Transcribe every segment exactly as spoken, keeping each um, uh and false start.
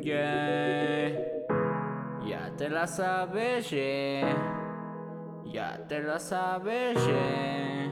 yeah. Ya te la sabes, yeah. Ya te la sabes, yeah.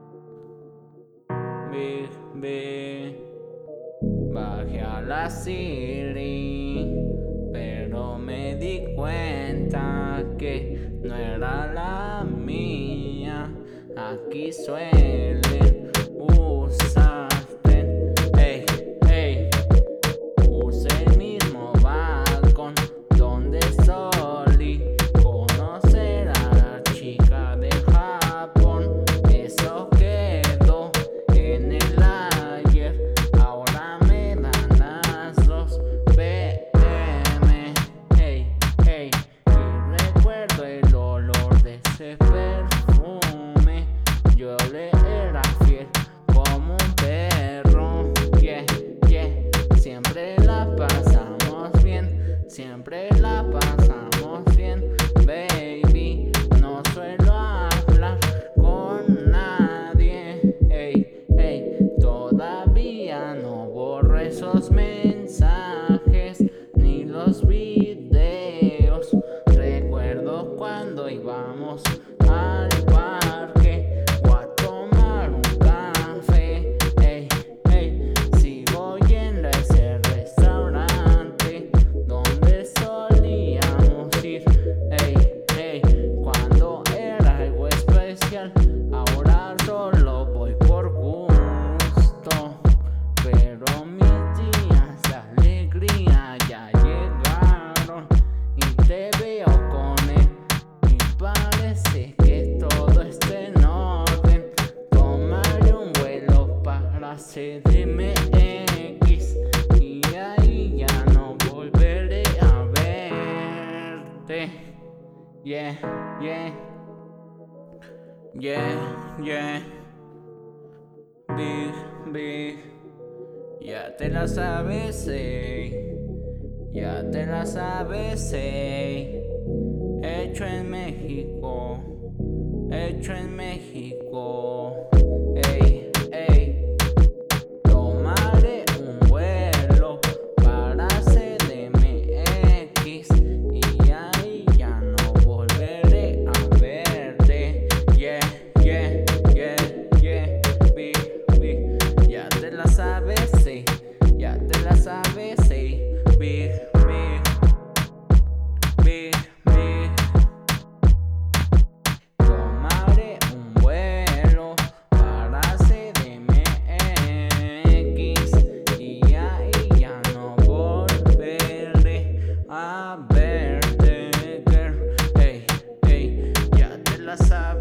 Big, big. Bajé a la Siri, pero me di cuenta que no era la mía. Aquí suelen usarte, ey, ey. Usé el mismo balcón donde solí conocer a la chica de Japón. Eso quedó en el ayer, ahora me dan las dos P M, hey, hey. Y recuerdo el olor de ese perfume. Yo le era fiel como un perro, yeah, yeah. Siempre la pasamos bien, siempre la pasamos bien, baby. No suelo hablar con nadie, hey, hey. Todavía no borro esos mensajes ni los videos. Recuerdo cuando íbamos al parque o a tomar un café, hey, hey. Sigo yendo a ese restaurante donde solíamos ir, hey, hey. Cuando era algo especial, ahora solo voy por gusto. Pero mis días de alegría ya llegaron y te veo con él y parece que todo está en orden. Tomaré un vuelo para C D M X y ahí ya no volveré a verte. Yeah, yeah, yeah, yeah. Big, big. Ya te la sabes, ey. Ya te la sabes, ey. Hecho en México, hecho en México, ey, ey. Tomaré un vuelo para C D M X y ahí ya no volveré a verte, yeah, yeah, yeah, yeah. Big, big. Ya te la sabes, ey. Ya te la sabes, ey. Big, big, big, big. Tomaré un vuelo para C D M X y ahí ya no volveré a verte, girl. Hey, hey. Ya te la sabes.